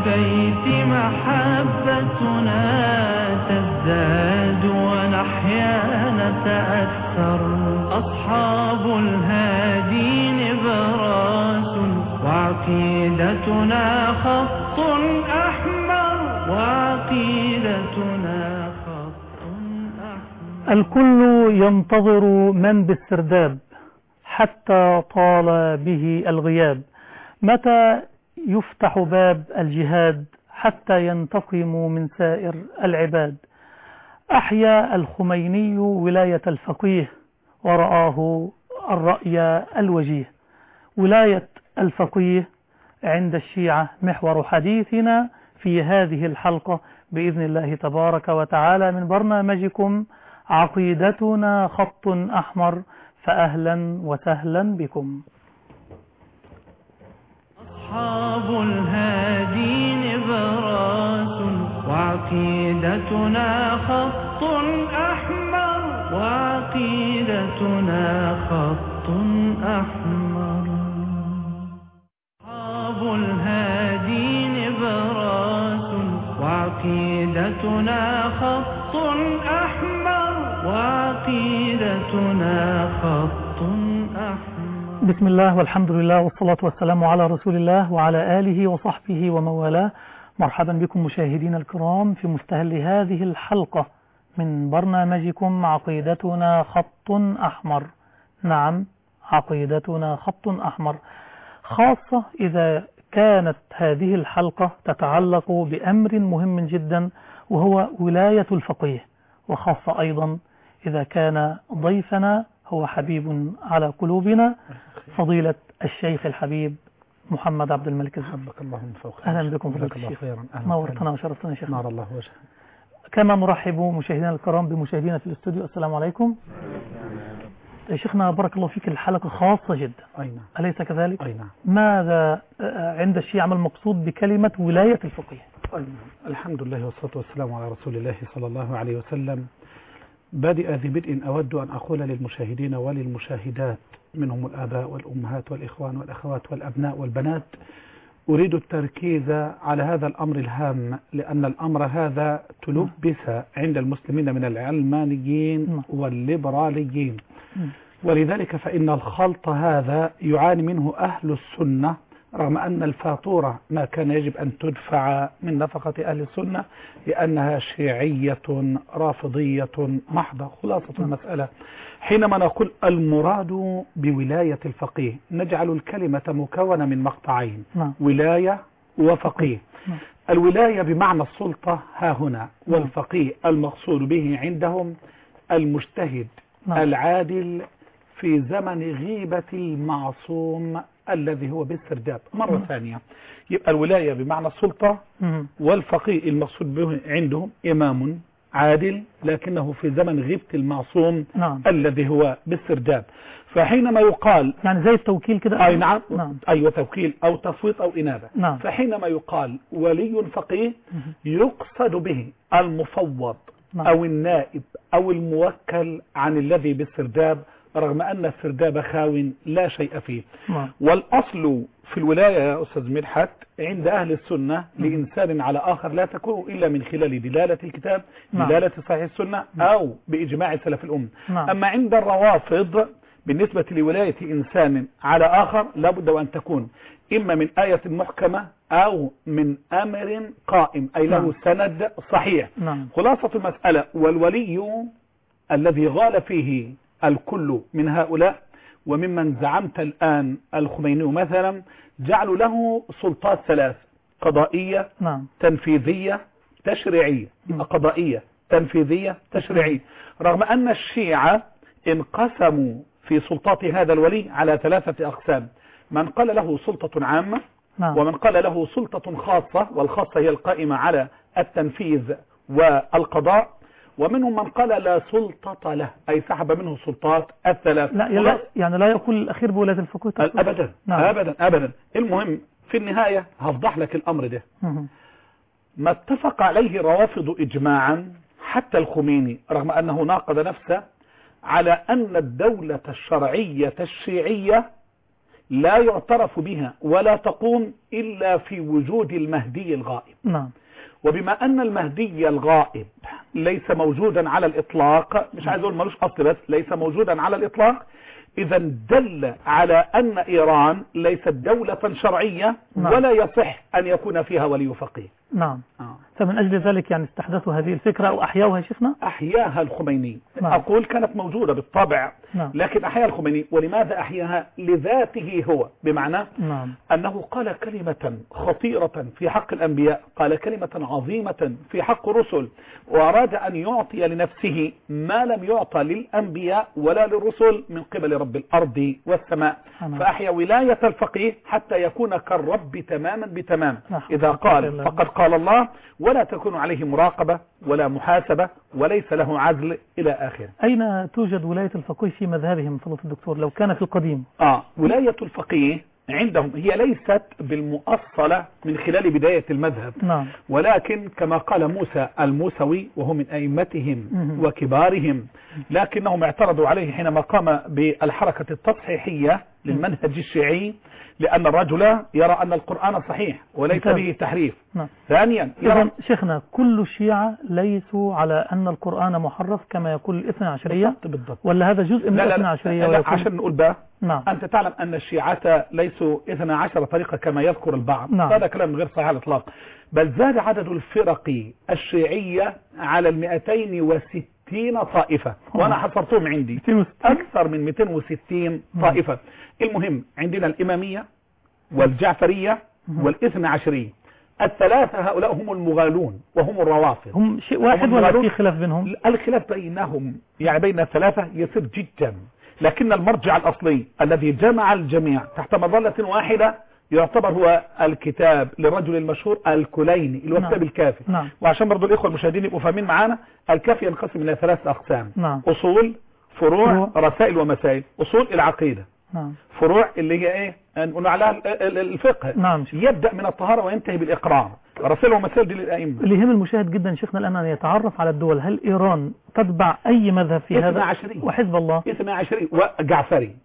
البيت محبتنا تزداد ونحيا نتأثر. أصحاب الهادي نبراس وعقيدتنا خط أحمر وعقيدتنا خط أحمر. الكل ينتظر من بالسرداب حتى طال به الغياب. متى يفتح باب الجهاد حتى ينتقم من سائر العباد؟ أحيا الخميني ولاية الفقيه ورآه الرأي الوجيه. ولاية الفقيه عند الشيعة محور حديثنا في هذه الحلقة بإذن الله تبارك وتعالى من برنامجكم عقيدتنا خط أحمر، فأهلا وسهلا بكم. أصحاب الهادي نبراس وعقيدتنا خط أحمر وعقيدتنا خط أحمر. أصحاب الهادي نبراس وعقيدتنا خط أحمر وعقيدتنا خط أحمر. بسم الله والحمد لله والصلاة والسلام على رسول الله وعلى آله وصحبه ومن والاه. مرحبا بكم مشاهدين الكرام في مستهل هذه الحلقة من برنامجكم عقيدتنا خط أحمر. نعم، عقيدتنا خط أحمر، خاصة إذا كانت هذه الحلقة تتعلق بأمر مهم جدا وهو ولاية الفقيه، وخاصة أيضا إذا كان ضيفنا هو حبيب على قلوبنا فضيلة الشيخ الحبيب محمد عبد الملك الزبير. حبك الله من فوق. أهلا بكم فضيلة الشيخ، نورتنا وشرفتنا يا شيخ. نار الله وجهك. كما نرحب مشاهدينا الكرام بمشاهدينا في الاستوديو. السلام عليكم يا شيخنا، بارك الله فيك. الحلقة خاصة جدا، أي نعم، أليس كذلك؟ أي نعم. ماذا عند الشيعة ما المقصود بكلمة ولاية الفقيه؟ أي نعم. الحمد لله والصلاة والسلام على رسول الله صلى الله عليه وسلم. بادئ ذي بدء أود أن أقول للمشاهدين وللمشاهدات منهم الآباء والأمهات والإخوان والأخوات والأبناء والبنات، أريد التركيز على هذا الأمر الهام، لأن الأمر هذا تلبس عند المسلمين من العلمانيين والليبراليين، ولذلك فإن الخلط هذا يعاني منه أهل السنة، رغم أن الفاتورة ما كان يجب أن تدفع من نفقة أهل السنة لأنها شيعية رافضية محضة. خلاصة المسألة حينما نقول المراد بولاية الفقيه نجعل الكلمة مكونة من مقطعين، ولاية وفقيه. الولاية بمعنى السلطة ها هنا، والفقيه المقصود به عندهم المجتهد العادل في زمن غيبة المعصوم الذي هو بالسرداب. مرة ثانية، يبقى الولاية بمعنى السلطة، والفقيه المقصود به عندهم إمام عادل لكنه في زمن غيبة المعصوم الذي هو بالسرداب. فحينما يقال يعني زي التوكيل كده، أي نعم، أيوة، توكيل أو تفويض أو إنابة. فحينما يقال ولي فقيه يقصد به المفوض أو النائب أو الموكل عن الذي بالسرداب، رغم أن السرداب خاو لا شيء فيه. والأصل في الولاية يا أستاذ مدحت عند أهل السنة لإنسان على آخر لا تكون إلا من خلال دلالة الكتاب، دلالة صحيح السنة، أو بإجماع سلف الأمة. أما عند الروافض بالنسبة لولاية إنسان على آخر لابد وأن تكون إما من آية محكمة أو من أمر قائم، أي له سند صحيح. خلاصة المسألة، والولي الذي غال فيه الكل من هؤلاء وممن زعمت الآن الخميني مثلا، جعلوا له سلطات ثلاث: قضائية، تنفيذية، تشريعية. قضائية، تنفيذية، تشريعية. رغم أن الشيعة انقسموا في سلطات هذا الولي على ثلاثة أقسام: من قال له سلطة عامة، ومن قال له سلطة خاصة، والخاصة هي القائمة على التنفيذ والقضاء، ومنهم من قال لا سلطة له، أي سحب منه سلطات الثلاث. يعني لا يقول الأخير بولاية الفقيه أبدا. أبدا أبدا. المهم في النهاية هفضح لك الأمر ده. ما اتفق عليه روافض إجماعا حتى الخميني، رغم أنه ناقض نفسه، على أن الدولة الشرعية الشيعية لا يعترف بها ولا تقوم إلا في وجود المهدي الغائب. نعم. وبما أن المهدي الغائب ليس موجودا على الإطلاق، مش عايز أقول ملوش أصل، بس ليس موجودا على الإطلاق، إذا دل على أن إيران ليست دولة شرعية. نعم. ولا يصح أن يكون فيها ولي فقيه. نعم. فمن أجل ذلك يعني استحدثوا هذه الفكرة أو أحياها شيخنا؟ أحياها الخميني. نعم. أقول كانت موجودة بالطبع. نعم. لكن أحياها الخميني. ولماذا أحياها؟ لذاته هو، بمعنى نعم. أنه قال كلمة خطيرة في حق الأنبياء، قال كلمة عظيمة في حق الرسل، وأراد أن يعطي لنفسه ما لم يعطى للأنبياء ولا للرسل من قبل رب الأرض والسماء. نعم. فأحيا ولاية الفقيه حتى يكون كالرب تماما بتمام. نعم. إذا قال فقد قال الله، ولا تكون عليه مراقبة ولا محاسبة وليس له عزل إلى آخره. أين توجد ولاية الفقيه في مذهبهم فضيلة الدكتور لو كان في القديم؟ ولاية الفقيه عندهم هي ليست بالمؤصلة من خلال بداية المذهب. نعم. ولكن كما قال موسى الموسوي وهو من أئمتهم وكبارهم، لكنهم اعترضوا عليه حينما قام بالحركة التصحيحية للمنهج الشيعي، لأن الرجل يرى أن القرآن صحيح وليس به تحريف. نعم. ثانيا إذن شيخنا كل الشيعة ليسوا على أن القرآن محرف كما يقول الاثنى عشرية؟ بالضبط. ولا هذا جزء من الاثنى عشرية؟ لا عشان نقول بقى. نعم. أنت تعلم أن الشيعة ليسوا 12 طريقة كما يذكر البعض. نعم. هذا كلام غير صحيح على الإطلاق، بل زاد عدد الفرق الشيعية على 260 طائفة. وأنا حصرتهم عندي أكثر من 260 طائفة. المهم عندنا الإمامية والجعفرية والاثنى عشرية. الثلاثة هؤلاء هم المغالون وهم الروافض. هم شيء واحد ولا في خلاف بينهم؟ الخلاف بينهم يعني بين الثلاثة يسير جدا، لكن المرجع الأصلي الذي جمع الجميع تحت مظلة واحدة يعتبر هو الكتاب للرجل المشهور الكليني اللي هو كتاب الكافي. نعم. وعشان برضو الإخوة المشاهدين يبقوا فاهمين معانا، الكافي ينقسم إلى 3 أقسام. نعم. أصول، فروع، رسائل ومسائل. أصول العقيدة. نعم. فروع اللي هي ايه نقول عليها الفقه. نعم. يبدأ من الطهارة وينتهي بالإقرار. رسائل ومسائل دي للأئمة. اللي يهم المشاهد جدا شيخنا الآن أن يتعرف على الدول. هل إيران تتبع أي مذهب في هذا؟ 12 وحزب الله 12 وجعفري.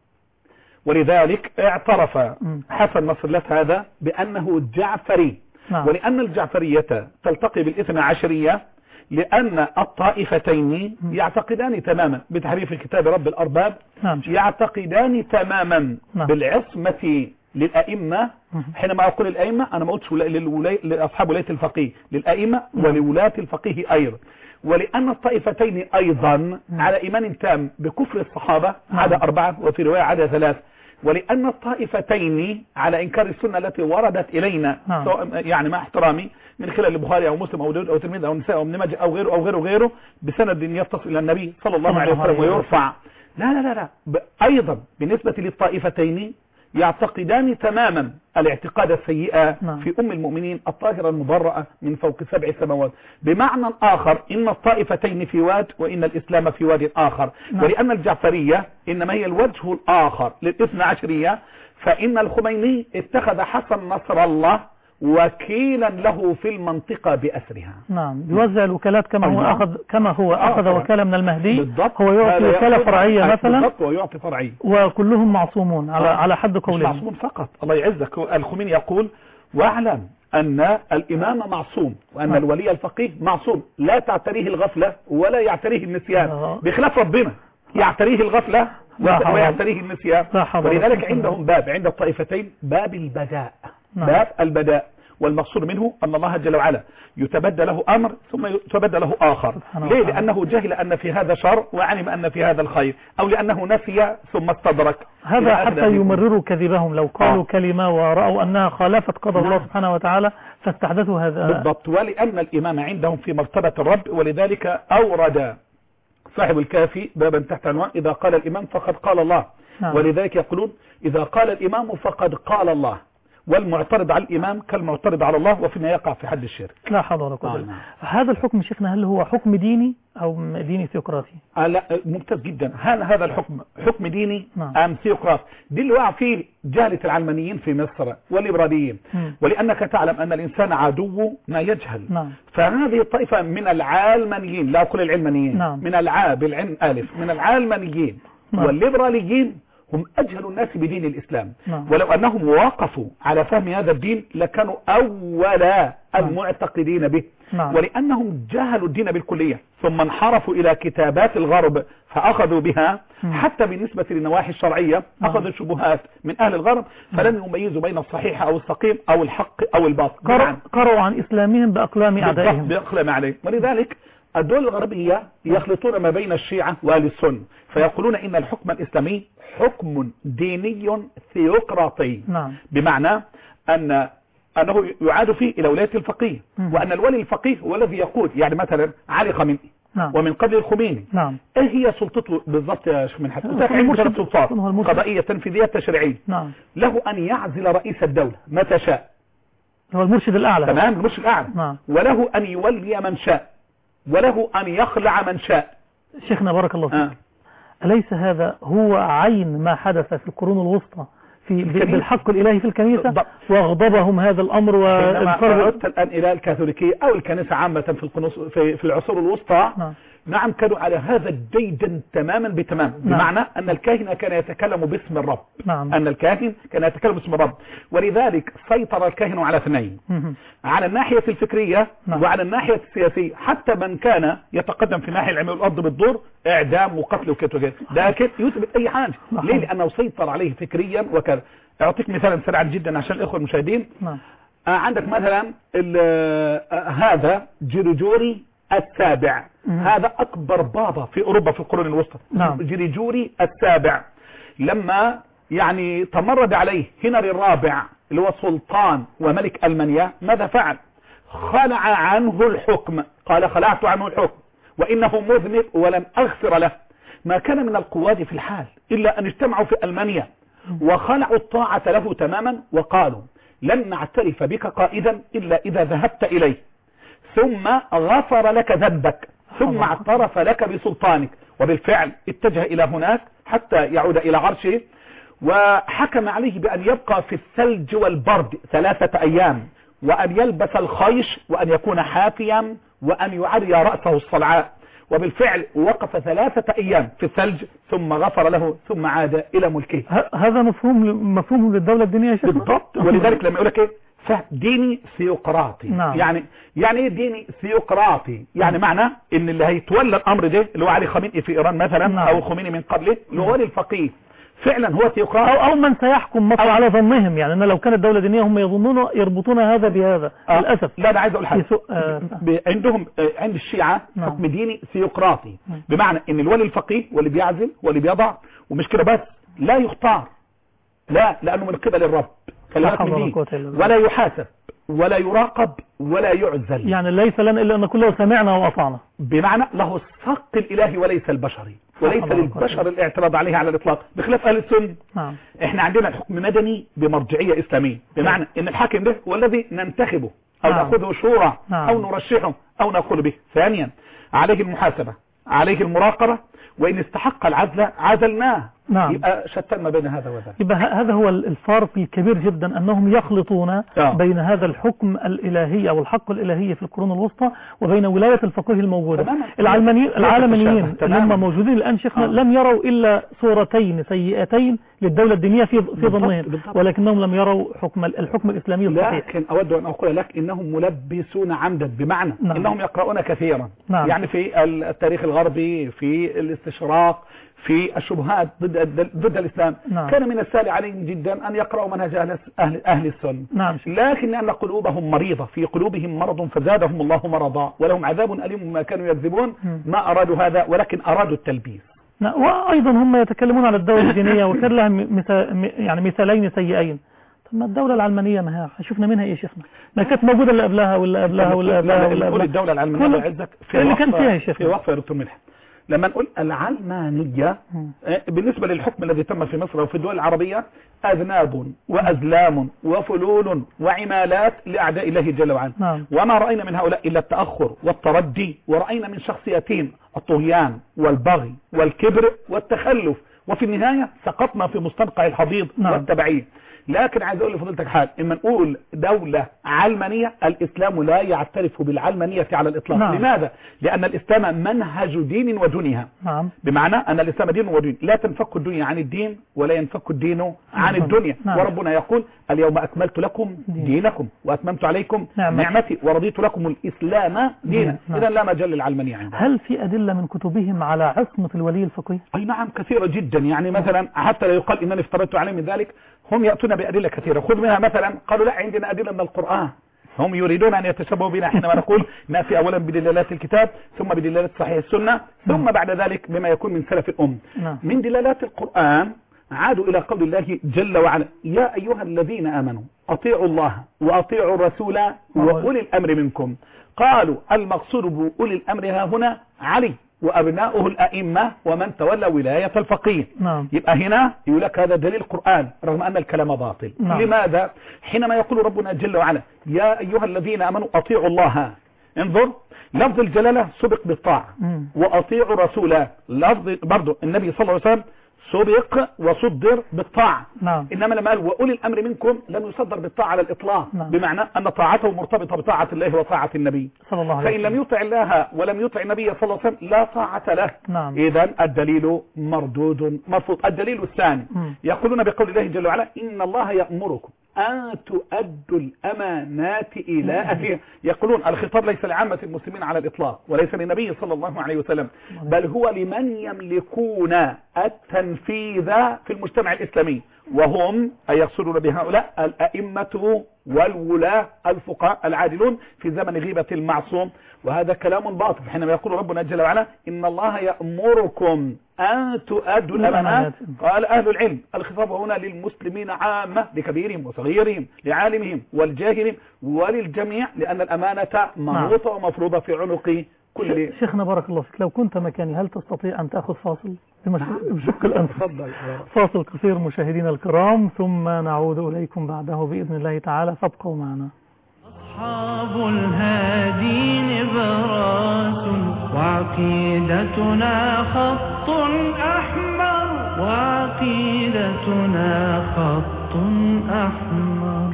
ولذلك اعترف حسن نصر الله هذا بأنه جعفري. نعم. ولأن الجعفرية تلتقي بالاثنى عشرية لأن الطائفتين يعتقدان تماما بتحريف كتاب رب الأرباب. نعم. يعتقدان تماما نعم. بالعصمة للأئمة. حينما أقول الأئمة أنا ما قلتش لأصحاب ولاية الفقيه، للأئمة ولولاة الفقيه أيضا. ولأن الطائفتين أيضا على إيمان تام بكفر الصحابة عدا 4 وفي رواية عدا 3. ولأن الطائفتين على إنكار السنة التي وردت إلينا سواء يعني مع احترامي من خلال البخاري أو مسلم أو داود أو ترمذي أو النساء أو ابن ماجه أو غيره أو غيره غيره بسند يتصل إلى النبي صلى الله عليه وسلم ويرفع. لا أيضا بالنسبة للطائفتين يعتقدان تماما الاعتقاد السيئة في أم المؤمنين الطاهرة المبرأة من فوق 7 سماوات. بمعنى آخر إن الطائفتين في واد وإن الإسلام في واد آخر. ولأن الجعفرية إنما هي الوجه الآخر للاثنى عشرية، فإن الخميني اتخذ حسن نصر الله وكيلا له في المنطقة بأسرها. نعم. يوزع الوكالات كما هو أخذ وكالة من المهدي. بالضبط. هو يعطي وكالة فرعية مثلا. بالضبط. ويعطي فرعية. وكلهم معصومون على حد قوله. مش معصومون فقط، الله يعزك. الخميني يقول واعلم أن الإمام معصوم وأن الولي الفقيه معصوم لا تعتريه الغفلة ولا يعتريه النسيان، بخلاف ربنا يعتريه الغفلة ويعتريه النسيان. ولذلك عندهم باب عند الطائفتين باب البداء. باب البداء، والمقصود منه أن الله جل وعلا يتبدى له أمر ثم يتبدى له آخر. ليه؟ لأنه جهل أن في هذا شر وعلم أن في هذا الخير، أو لأنه نسي ثم استدرك. هذا حتى يمرروا كذبهم لو قالوا كلمة ورأوا أنها خالفت قدر الله سبحانه وتعالى فاستحدثوا هذا. بالضبط. ولأن الإمام عندهم في مرتبة الرب، ولذلك أورد صاحب الكافي بابا تحت عنوان إذا قال الإمام فقد قال الله. ولذلك يقولون إذا قال الإمام فقد قال الله، والمعترض على الإمام كالمعترض على الله، وفيما يقع في حد الشرك. لا حول ولا قوة. هذا الحكم شيخنا هل هو حكم ديني أو ديني ثيوقراطي؟ لا ممتاز جدا. هذا الحكم حكم ديني أم ثيوقراطي؟ دي اللي وقع فيه جهلة العلمانيين في مصر والليبراليين. ولأنك تعلم أن الإنسان عدو ما يجهل. فهذه الطائفة من العلمانيين، لا أقول العلمانيين، من بالعلم ألف، من العلمانيين والليبراليين هم أجهل الناس بدين الإسلام. ولو أنهم وقفوا على فهم هذا الدين لكانوا أول المعتقدين به. ولأنهم جهلوا الدين بالكلية ثم انحرفوا إلى كتابات الغرب فأخذوا بها، حتى بالنسبة للنواحي الشرعية أخذوا الشبهات من أهل الغرب فلم يميزوا بين الصحيح أو السقيم أو الحق أو الباطل. قرأوا عن إسلامهم بأقلام أعدائهم. بأقلام أعدائهم. ولذلك الدول الغربية يخلطون ما بين الشيعة وأهل السنة فيقولون إن الحكم الإسلامي حكم ديني ثيوقراطي. بمعنى أنه يعاد فيه إلى ولاية الفقيه، وأن الولي الفقيه هو الذي يقود. يعني مثلا علي خامنئي ومن قبل الخميني ايه هي سلطته بالضبط يا شيخ من حسن؟ ثلاث سلطات: قضائية، تنفيذية، تشريعية. له أن يعزل رئيس الدولة متى شاء، هو المرشد الأعلى. تمام، المرشد الأعلى. وله أن يولي من شاء، وله أن يخلع من شاء. شيخنا بارك الله فيك، أليس هذا هو عين ما حدث في القرون الوسطى بالحق الإلهي في الكنيسة واغضبهم هذا الأمر وعدت الآن إلى الكاثوليكية أو الكنيسة عامة في العصور الوسطى؟ نعم كانوا على هذا الديدن تماما بتمام. بمعنى أن الكاهن كان يتكلم باسم الرب. أن الكاهن كان يتكلم باسم الرب، ولذلك سيطر الكاهن على اثنين: على الناحية الفكرية وعلى الناحية السياسية. حتى من كان يتقدم في الناحية العلمية والأرض بالدور إعدام وقتل وكذا، لكن يثبت أي حاجة. ليه؟ لأنه سيطر عليه فكريا وكذا. أعطيك مثالا سريعا جدا عشان الإخوة المشاهدين. عندك مثلا هذا جرجوري السابع، هذا أكبر بابا في أوروبا في القرون الوسطى. جرجوري السابع لما يعني تمرد عليه هنري الرابع اللي هو سلطان وملك ألمانيا، ماذا فعل؟ خلع عنه الحكم. قال: خلعت عنه الحكم وإنه مذنب ولن أغفر له. ما كان من القواد في الحال إلا أن اجتمعوا في ألمانيا وخلعوا الطاعة له تماما وقالوا: لن نعترف بك قائدا إلا إذا ذهبت إليه ثم غفر لك ذنبك ثم اعترف لك بسلطانك. وبالفعل اتجه إلى هناك حتى يعود إلى عرشه، وحكم عليه بأن يبقى في الثلج والبرد 3 أيام، وأن يلبس الخيش، وأن يكون حافيا، وأن يعري رأسه الصلعاء. وبالفعل وقف 3 أيام في الثلج ثم غفر له ثم عاد إلى ملكه. هذا مفهوم للدولة الدينية يا شيخ؟ بالضبط. ولذلك لما يقول لك ايه ديني ثيوقراطي، يعني ايه ديني ثيوقراطي؟ يعني معنى ان اللي هيتولى الامر ده اللي هو علي خامنئي في ايران مثلا، او خميني من قبله اللي هو الفقيه، فعلا هو ثيوقراطي او من سيحكم مصر على ظنهم. يعني ان لو كانت دولة دينية هم يظنون يربطون هذا بهذا. للاسف لا، انا عايز اقول حاجه. عندهم عند الشيعة حكم ديني ثيوقراطي، بمعنى ان الولي الفقيه واللي بيعزل واللي بيضع، ومش كده بس، لا يختار، لا، لانه من قبل الرب ولا يحاسب ولا يراقب ولا يعزل. يعني ليس لنا إلا أن كله سمعنا وأطعنا، بمعنى له الصق الإلهي وليس البشري، وليس للبشر الاعتراض عليه على الإطلاق، بخلاف أهل السنة. احنا عندنا الحكم مدني بمرجعية إسلامية، بمعنى ان الحاكم ده هو الذي ننتخبه أو نأخذه شورى أو نرشحه أو نأخذ به. ثانيا عليه المحاسبة، عليه المراقبة، وإن استحق العزل عزلناه. يبقى شتان ما بين هذا وذاك. يبقى هذا هو الفارق الكبير جدا، أنهم يخلطون بين هذا الحكم الإلهي أو الحق الإلهي في القرون الوسطى وبين ولاية الفقيه الموجودة. العالميين لما موجودين الآن شيخنا لم يروا إلا صورتين سيئتين للدولة الدينية في ظنهم، ولكنهم لم يروا الحكم الإسلامي الصحيح. لكن أود أن أقول لك إنهم ملبسون عمدا، بمعنى إنهم يقرؤون كثيرا. يعني في التاريخ الغربي، في الاستشراق، في الشبهات ضد الإسلام. كان من السهل عليهم جدا أن يقرأوا منهج أهل السنة. لكن لأن قلوبهم مريضة، في قلوبهم مرض فزادهم الله مرضا ولهم عذاب أليم مما كانوا يكذبون. ما أرادوا هذا، ولكن أرادوا التلبيس. وأيضا هم يتكلمون على الدولة الدينية وكان لها يعني مثالين سيئين. ما الدولة العلمانية ما شفنا منها ايه شيخنا؟ ما كانت موجودة اللي قبلها واللي قبلها واللي قبلها واللي قبلها. الدولة العلمانية بعزك اللي كان فيها يا شيخنا في وقفة يا دكتور ملحم. لما نقول العلمانية بالنسبة للحكم الذي تم في مصر وفي الدول العربية، أذناب وأزلام وفلول وعمالات لأعداء الله جل وعلا. وما رأينا من هؤلاء إلا التأخر والتردي، ورأينا من شخصيتين الطغيان والبغي والكبر والتخلف، وفي النهاية سقطنا في مستنقع الحضيض والتبعية. لكن عايز اقول لفضيلتك حاجه، اما نقول دوله علمانيه، الاسلام لا يعترف بالعلمانيه على الاطلاق. نعم. لماذا؟ لان الاسلام منهج دين ودنيا. نعم. بمعنى ان الاسلام دين ودين، لا تنفك الدنيا عن الدين ولا ينفك الدين عن الدنيا. نعم. وربنا يقول اليوم اكملت لكم دينكم واتممت عليكم نعمتي ورضيت لكم الاسلام دينا. اذا لا مجال للعلمانيه عندنا. هل في ادله من كتبهم على عصمه الولي الفقيه؟ اي نعم كثيره جدا. يعني مثلا حتى لا يقال انني افترضت عليهم من ذلك، هم ياتون بادله كثيره. خذ منها مثلا قالوا لا عندنا ادله من القران. هم يريدون ان يتشبهوا بنا حينما نقول ناتي اولا بدلالات الكتاب ثم بدلالات صحيح السنه ثم بعد ذلك بما يكون من سلف الام. من دلالات القران عادوا الى قول الله جل وعلا يا ايها الذين امنوا اطيعوا الله واطيعوا الرسول واولي الامر منكم. قالوا المقصود باولي الامر ها هنا علي وابناؤه الائمه ومن تولى ولايه الفقيه. يبقى هنا يقول لك هذا دليل القران رغم ان الكلام باطل. لماذا؟ حينما يقول ربنا جل وعلا يا ايها الذين امنوا اطيعوا الله، انظر لفظ الجلاله سبق بالطاعه، واطيعوا رسوله لفظ برضه النبي صلى الله عليه وسلم سبق وصدر بالطاعة. إنما لما قال وأولي الأمر منكم لم يصدر بالطاعة على الإطلاق. بمعنى أن طاعته مرتبطة بطاعة الله وطاعة النبي صلى الله عليه وسلم. فإن لم يطع الله ولم يطع النبي صلى الله عليه وسلم لا طاعة له. إذن الدليل مردود مرفوض. الدليل الثاني يقولون بقول الله جل وعلا إن الله يأمركم أن تؤدوا الأمانات إلى أهلها. يقولون الخطاب ليس لعامة المسلمين على الإطلاق وليس للنبي صلى الله عليه وسلم، بل هو لمن يملكون التنفيذ في المجتمع الإسلامي، وهم أي يقصدون بهؤلاء الأئمة والولاة الفقهاء العادلون في زمن غيبة المعصوم. وهذا كلام باطل حينما يقول ربنا جل وعلا إن الله يأمركم أن تؤدوا الأمانات. قال أهل العلم الخطاب هنا للمسلمين عامة، لكبيرهم وصغيرهم، لعالمهم والجاهلهم وللجميع، لأن الأمانة منوطة ومفروضة في عنق كل. شيخنا بارك الله فيك، لو كنت مكاني هل تستطيع أن تأخذ فاصل بشق الأنف؟ فاصل قصير مشاهدينا الكرام ثم نعود إليكم بعده بإذن الله تعالى، فابقوا معنا. أصحاب الهادي نبراس وعقيدتنا خط أحمر، وعقيدتنا خط أحمر.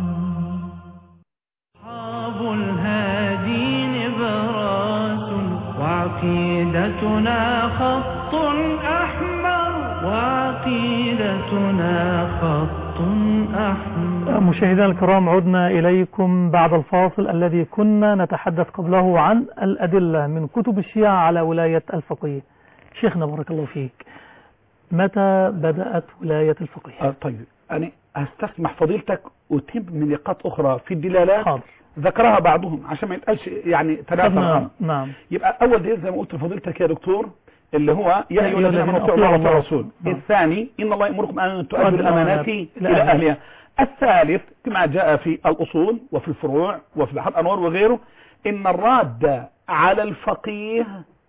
أصحاب الهادي نبراس وعقيدتنا خط أحمر، وعقيدتنا خط أحمر. مشاهدينا الكرام عدنا إليكم بعد الفاصل الذي كنا نتحدث قبله عن الأدلة من كتب الشيعة على ولاية الفقيه. شيخنا بارك الله فيك، متى بدأت ولاية الفقيه؟ طيب أنا أستسمح فضيلتك أتم من نقاط أخرى في الدلالات. حاضر. ذكرها بعضهم عشان ما يتقالش يعني تنافر. نعم. يبقى أول دليل زي ما قلت لفضيلتك يا دكتور اللي هو يا أيها الذين آمنوا اطيعوا الله والرسول. الثاني إن الله يأمركم أن تؤدوا الأمانات إلى أهلها. الثالث كما جاء في الأصول وفي الفروع وفي بحر الأنوار وغيره إن الراد على الفقيه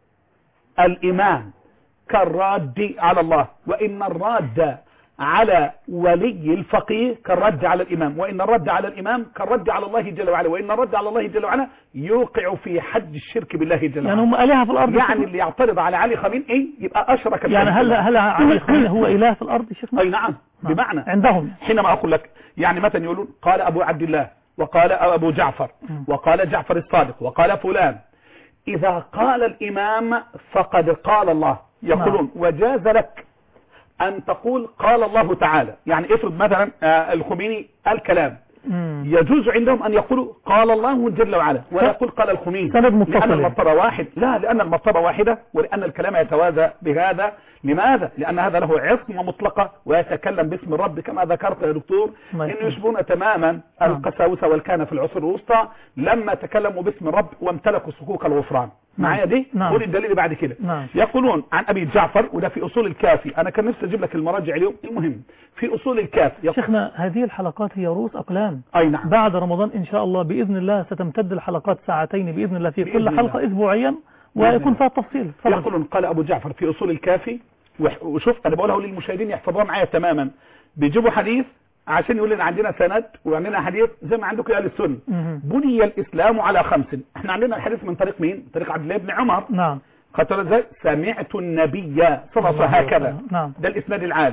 الإمام كالراد على الله، وإن الراد على ولي الفقيه كالرد على الإمام، وإن الرد على الإمام كالرد على الله جل وعلا، وإن الرد على الله جل وعلا يوقع في حد الشرك بالله جل وعلا. يعني هم آلهة في الأرض. يعني اللي يعترض على علي خامنئي يبقى أشرك. يعني هل علي خامنئي هو إله في الأرض شيخنا؟ أي نعم. بمعنى عندهم حينما أقول لك يعني مثلا يقولون قال أبو عبد الله وقال أبو جعفر وقال جعفر الصادق وقال فلان، إذا قال الإمام فقد قال الله. يقولون وجاز لك أن تقول قال الله تعالى. يعني افرض مثلا الخميني الكلام يجوز عندهم أن يقولوا قال الله جل وعلا ولا يقول قال الخميني، لأن المطر واحد. لا، لأن المطر واحدة ولأن الكلام يتوازى بهذا. لماذا؟ لأن هذا له عصمة مطلقة ويتكلم باسم الرب كما ذكرت يا دكتور إن يشبهون تماما القساوسة والكهنة في العصور الوسطى لما تكلموا باسم الرب وامتلكوا صكوك الغفران. معايا دي؟ قول الدليل بعد كده. يقولون عن أبي جعفر وده في أصول الكافي. أنا كان نفسي أجيب لك المراجع اليوم. المهم في أصول الكافي شيخنا هذه الحلقات هي رؤوس أقلام. أي نعم. بعد رمضان إن شاء الله بإذن الله ستمتد الحلقات ساعتين بإذن الله في كل حلقة أسبوعيا ويكون فيها التفصيل. يقولون قال أبو جعفر في أصول الكافي. وشوف أنا بقولها للمشاهدين يحفظوها معايا تماما. بيجيبوا حديث عشان يقول لنا عندنا سند وعندنا حديث زي ما عندكم يا اهل السنه. بني الاسلام على 5. احنا عندنا الحديث من طريق مين؟ طريق عبد الله بن عمر. نعم. قتل ازاي؟ سمعت النبي صلى الله عليه وسلم هكذا. نعم. ده الاسناد العالي.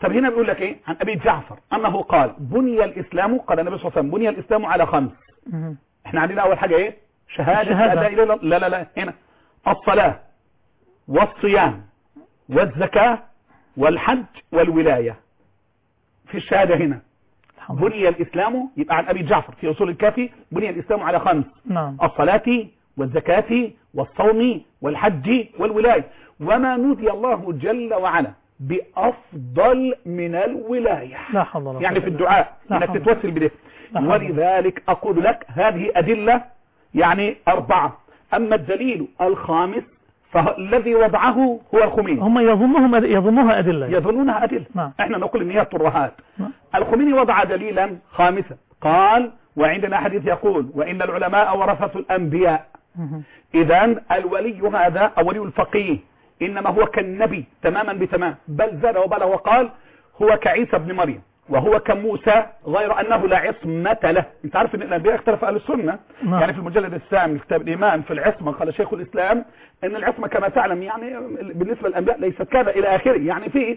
طب هنا بيقول لك ايه عن ابي جعفر انه قال بني الاسلام، قال النبي صلى الله عليه وسلم بني الاسلام على 5. احنا عندنا اول حاجه ايه؟ شهاده لا اله الا الله. لا هنا الصلاه والصيام والزكاه والحج والولايه. في الشهاده هنا بني الاسلام، يبقى عن ابي جعفر في اصول الكافي بني الاسلام على 5. نعم. الصلاه والزكاه والصوم والحج والولايه. وما نودي الله جل وعلا بأفضل من الولاية، لا حول ولا قوة يعني في الدعاء انك تتوسل بده. ولذلك اقول لك هذه ادلة يعني 4. اما الدليل الخامس فالذي وضعه هو الخميني. هم يظنونها أدلة. يظنونها أدلة. احنا نقول ان هي ترهات. الخميني وضع دليلا خامسا، قال وعندنا حديث يقول وان العلماء ورثة الانبياء. اذا الولي هذا او ولي الفقيه انما هو كالنبي تماما بتمام، بل زاد وبلغ وقال هو كعيسى بن مريم وهو كموسى غير انه لا عصمة له. انت عارف ان الانبياء اختلف اهل السنة. يعني في المجلد الثامن كتاب الايمان في العصمة قال شيخ الاسلام ان العصمة كما تعلم يعني بالنسبة للانبياء ليست كذا الى اخره. يعني في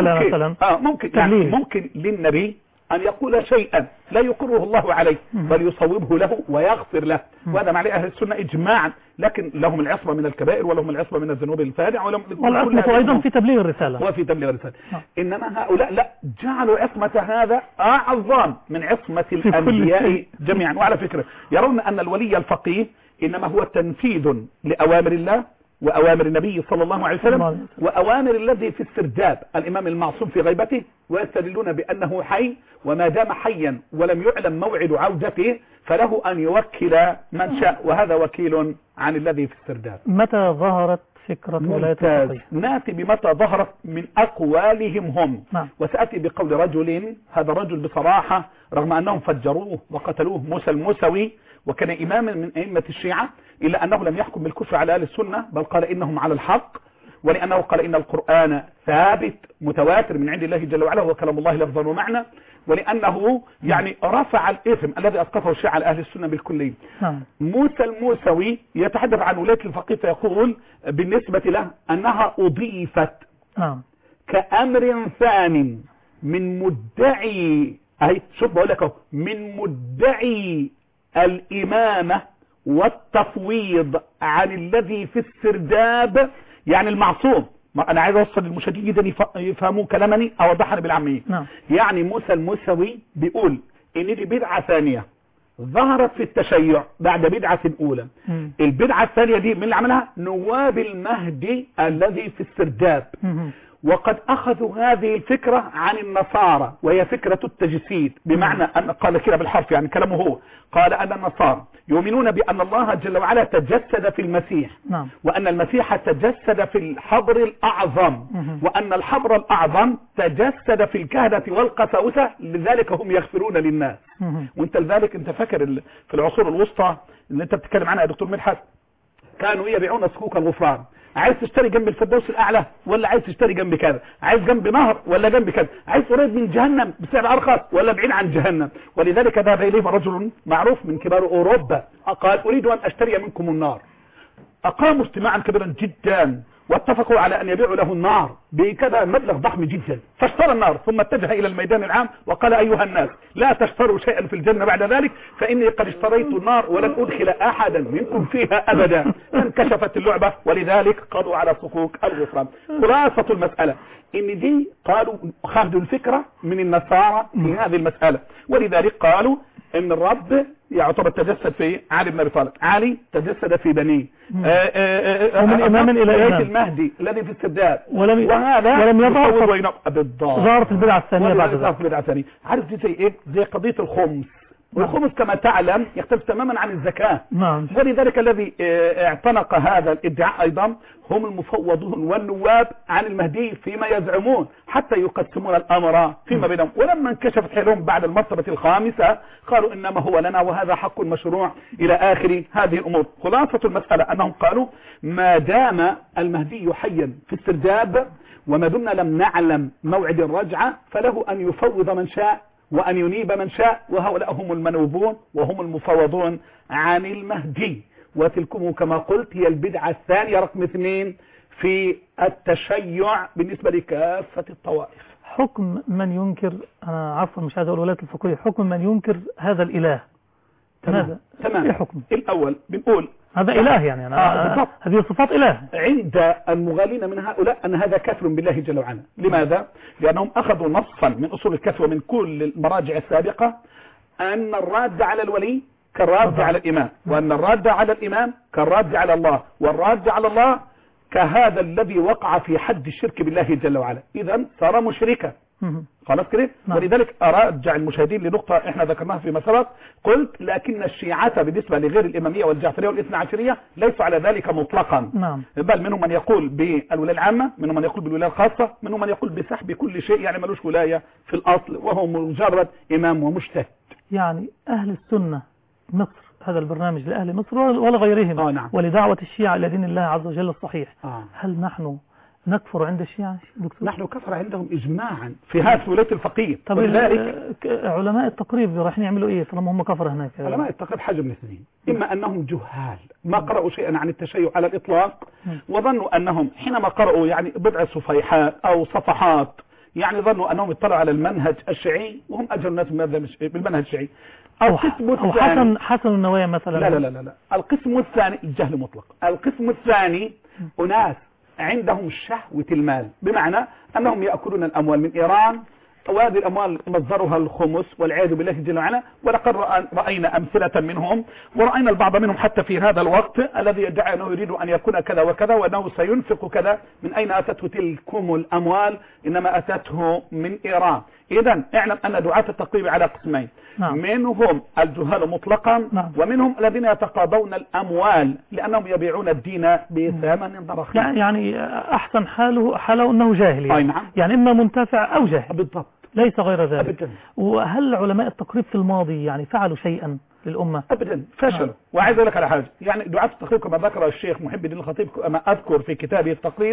ممكن للنبي أن يقول شيئا لا يقره الله عليه بل يصوبه له ويغفر له، وهذا معنى أهل السنة إجماعا. لكن لهم العصمة من الكبائر ولهم العصمة من الذنوب الفادحة والعصمة أيضا في تبليغ الرسالة. وفي تبليغ الرسالة. إنما هؤلاء لا، جعلوا عصمة هذا أعظم من عصمة الأنبياء جميعا. وعلى فكرة يرون أن الولي الفقيه إنما هو تنفيذ لأوامر الله وأوامر النبي صلى الله عليه وسلم وأوامر الذي في السرداب الإمام المعصوم في غيبته، ويستدلون بأنه حي وما دام حيا ولم يعلم موعد عودته فله أن يوكل من شاء، وهذا وكيل عن الذي في السرداب. متى ظهرت فكرة ولاية الفقيه؟ ناتي بمتى ظهرت من أقوالهم هم. وسأتي بقول رجل، هذا الرجل بصراحة رغم أنهم فجروه وقتلوه، موسى الموسوي، وكان إماما من أئمة الشيعة، إلا أنه لم يحكم بالكفر على أهل السنة بل قال إنهم على الحق، ولأنه قال إن القرآن ثابت متواتر من عند الله جل وعلا هو كلام الله لفظا ومعنى، ولأنه يعني رفع الإثم الذي أسقطه الشيعة على أهل السنة بالكلية. موسى الموسوي يتحدث عن ولاية الفقيه فيقول بالنسبة له أنها أضيفت كأمر ثان من مدعي، أي شوف بقول لك من مدعي الإمامة والتفويض عن الذي في السرداب، يعني المعصوم. أنا عايز أوصل للمشاهدين جدا يفهمون كلامني أوضحنا بالعامية. يعني موسى الموسوي بيقول إن دي بدعة ثانية ظهرت في التشيع بعد بدعة أولى. البدعة الثانية دي من اللي عملها؟ نواب المهدي الذي في السرداب. وقد أخذوا هذه الفكرة عن النصارى وهي فكرة التجسيد، بمعنى أن قال كده بالحرف يعني كلامه هو، قال أن النصارى يؤمنون بأن الله جل وعلا تجسد في المسيح، وأن المسيح تجسد في الحبر الأعظم، وأن الحبر الأعظم تجسد في الكهنة والقساوسة، لذلك هم يغفرون للناس. وانت لذلك انت فاكر في العصور الوسطى اللي انت بتتكلم عنها يا دكتور مدحت، كانوا يبيعون صكوك الغفران. عايز تشتري جنب الفردوس الأعلى ولا عايز تشتري جنب كذا؟ عايز جنب نهر ولا جنب كذا؟ عايز قريب من جهنم بسعر أرخص ولا بعيد عن جهنم؟ ولذلك ذهب إليه رجل معروف من كبار أوروبا قال أريد أن أشتري منكم النار. أقاموا اجتماعا كبيرا جدا واتفقوا على أن يبيعوا له النار بكذا مبلغ ضخم جدا، فاشترى النار ثم اتجه إلى الميدان العام وقال أيها الناس لا تشتروا شيئا في الجنة بعد ذلك فإني قد اشتريت النار ولن أدخل أحدا منكم فيها أبدا. انكشفت اللعبة ولذلك قضوا على صكوك الغفران. خلاصة المسألة إن دي قالوا خذوا الفكرة من النصارى في هذه المسألة، ولذلك قالوا إن الرب يعتبر تجسد في علي بن أبي طالب، علي تجسد في بنيه، ومن إمام إلى إمام المهدي الذي في السرداب، ولم يظهر ظهرت البدعة الثانية بعد ذلك. عارف دي زي إيه؟ زي قضية الخمس. والخمس كما تعلم يختلف تماما عن الزكاة. ولذلك الذي اعتنق هذا الادعاء أيضا هم المفوضون والنواب عن المهدي فيما يزعمون حتى يقسمون الأمر فيما بينهم. ولما انكشفت حيلهم بعد المرتبة الخامسة قالوا إنما هو لنا وهذا حق مشروع إلى آخر هذه الأمور. خلاصة المسألة أنهم قالوا ما دام المهدي حيا في السرداب وما دمنا لم نعلم موعد الرجعة فله أن يفوض من شاء وأن ينيب من شاء، وهؤلاء هم المنوبون وهم المفوضون عن المهدي. وتلكم كما قلت هي البدعة الثانية رقم 2 في التشيع بالنسبة لكافة الطوائف. حكم من ينكر، أنا عفوا مش عايز أقول ولاية الفقيه، حكم من ينكر هذا الإله. تمام. إيه حكم؟ الأول بنقول هذا إله، يعني هذه صفات إله. عند المغالين من هؤلاء أن هذا كفر بالله جل وعلا. لماذا؟ لأنهم أخذوا نصا من أصول الكفر ومن كل المراجع السابقة أن الراد على الولي كالراد على الإمام، وأن الراد على الإمام كالراد على الله، والراد على الله كهذا الذي وقع في حد الشرك بالله جل وعلا، إذا صار مشركا. خلاص كده. ولذلك أرجع المشاهدين لنقطة احنا ذكرناها فيما سبق، قلت لكن الشيعة بالنسبة لغير الإمامية والجعفرية والاثنى عشرية ليسوا على ذلك مطلقا. بل منهم من يقول بالولاية العامة، منهم من يقول بالولاية الخاصة، منهم من يقول بسحب كل شيء، يعني ملوش ولاية في الأصل وهو مجرد إمام ومجتهد. يعني أهل السنة مصر، هذا البرنامج لأهل مصر ولا غيرهم، نعم. ولدعوة الشيعة إلى دين الله عز وجل الصحيح. هل نحن نكفر عند الشيعة دكتور؟ نحن كفر عندهم إجماعا في هذه ولاية الفقيه. طب علماء التقريب رايحين يعملوا إيه طالما هم كفر هناك؟ علماء التقريب حاجة من اثنين، إما أنهم جهال ما قرأوا شيئا عن التشيع على الإطلاق، وظنوا أنهم حينما قرأوا يعني بضع صفيحات أو صفحات يعني ظنوا أنهم اطلعوا على المنهج الشيعي وهم أجل الناس بالمنهج الشيعي. القسم الثاني حسن النوايا مثلا. لا. القسم الثاني الجهل مطلق. القسم الثاني أناس عندهم شهوة المال، بمعنى أنهم يأكلون الأموال من إيران، وهذه الأموال مصدرها الخمس والعياذ بالله جل وعلا. ولقد رأينا أمثلة منهم، ورأينا البعض منهم حتى في هذا الوقت الذي يدعي أنه يريد أن يكون كذا وكذا وأنه سينفق كذا. من أين أتته تلكم الأموال؟ إنما أتته من إيران. إذن اعلم أن دعاة التقريب على قسمين، منهم الجهال مطلقا، ومنهم الذين يتقاضون الأموال لأنهم يبيعون الدين بثمن ضخم. يعني أحسن حاله أنه جاهل، نعم. يعني إما منتفع أو جاهل بالضبط، ليس غير ذلك. أبدا. وهل علماء التقريب في الماضي يعني فعلوا شيئا للأمة؟ أبدا، فشلوا. وعايز أقول لك على حاجة، يعني دعاة التقريب كما ذكر الشيخ محب الدين الخطيب كما أذكر في كتابه التقريب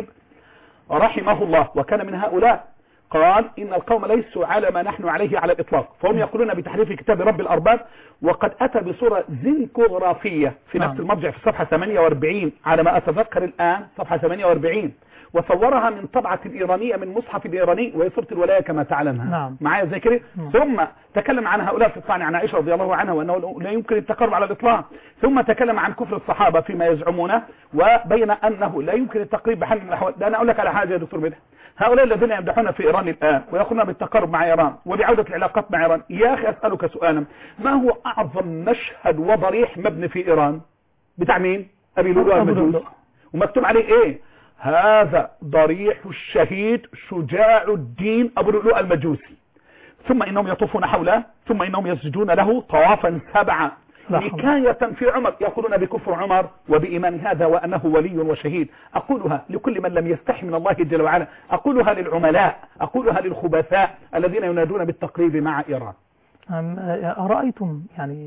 رحمه الله، وكان من هؤلاء، قال إن القوم ليسوا على ما نحن عليه على الإطلاق، فهم يقولون بتحريف كتاب رب الأرباب. وقد أتى بصورة زنكوغرافية في نفس المرجع في صفحة 48 على ما أتذكر الآن، صفحة 48، وصورها من طبعة الإيرانية من مصحف الإيراني وهي صورة الولاية كما تعلمها. معايا زي كده. ثم تكلم عن هؤلاء في الطعن عن عائشة رضي الله عنها وأنه لا يمكن التقرب على الإطلاق. ثم تكلم عن كفر الصحابة فيما يزعمونه، وبين أنه لا يمكن التقريب بحال من الأحوال. ده أنا أقول لك على حاجة يا دكتور مدحت، هؤلاء الذين يمدحون في إيران الآن ويقولون بالتقرب مع إيران وبعودة العلاقات مع إيران، يا أخي أسألك سؤالا، ما هو أعظم مشهد وضريح مبني في إيران؟ بتاع مين؟ أبي لؤلؤ المجوس، ومكتوب عليه إيه؟ هذا ضريح الشهيد شجاع الدين أبو لؤلؤ المجوسي. ثم إنهم يطوفون حوله، ثم إنهم يسجدون له طوافا 7 حكاية في عمر، يقولون بكفر عمر وبإيمان هذا وأنه ولي وشهيد. أقولها لكل من لم يستحي من الله جل وعلا، أقولها للعملاء، أقولها للخبثاء الذين ينادون بالتقريب مع إيران. أرأيتم